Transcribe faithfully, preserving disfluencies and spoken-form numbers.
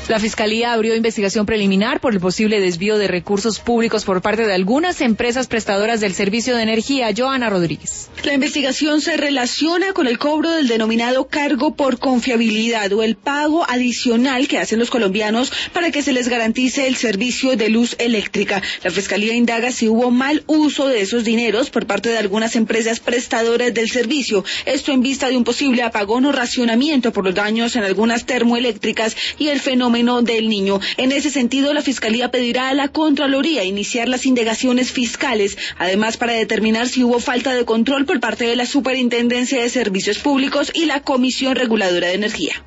La Fiscalía abrió investigación preliminar por el posible desvío de recursos públicos por parte de algunas empresas prestadoras del servicio de energía. Joana Rodríguez. La investigación se relaciona con el cobro del denominado cargo por confiabilidad o el pago adicional que hacen los colombianos para que se les garantice el servicio de luz eléctrica. La Fiscalía indaga si hubo mal uso de esos dineros por parte de algunas empresas prestadoras del servicio. Esto en vista de un posible apagón o racionamiento por los daños en algunas termoeléctricas y el fenómeno del Niño. En ese sentido, la Fiscalía pedirá a la Contraloría iniciar las indagaciones fiscales, además para determinar si hubo falta de control por parte de la Superintendencia de Servicios Públicos y la Comisión Reguladora de Energía.